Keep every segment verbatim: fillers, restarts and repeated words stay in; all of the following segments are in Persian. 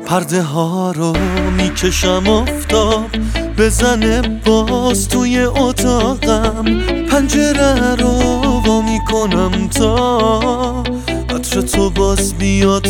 پرده ها رو میکشم آفتاب بزنه باز توی اتاقم، پنجره رو وا میکنم تا عطر تو باز بیاد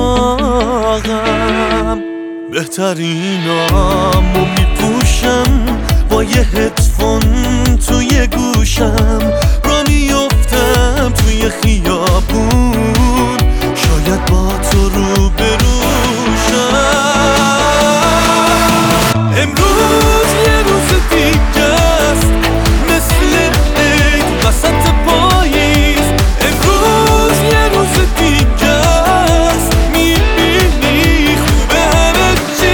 سراغم. بهترینامو میپوشم با یه هدفون توی گوشم، را میفتم توی خیابون شاید با تو رو بروشم. امروز یه روز دیگه است مثل عید وسط پاییز، امروز یه روز دیگه است میبینی خوبه همه چی.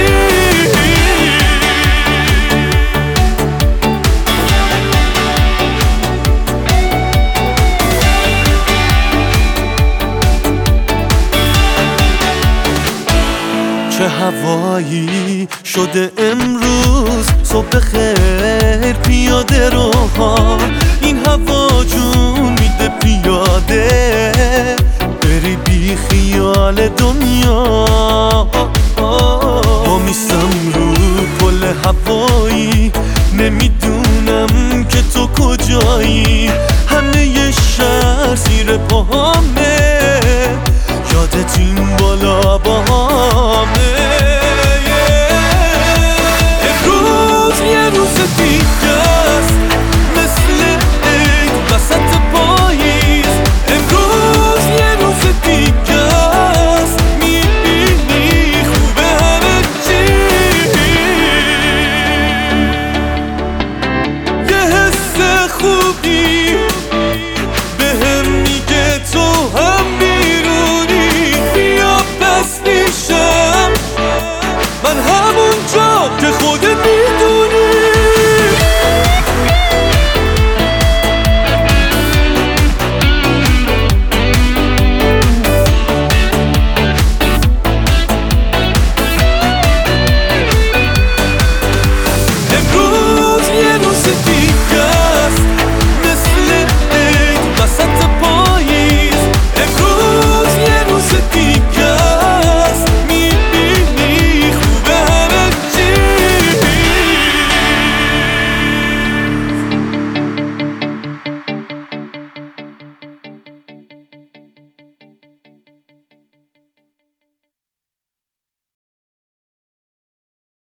چه هوایی شده امروز، صبح خیر پیاده روها، این هوا جون میده پیاده بری بی خیال دنیا.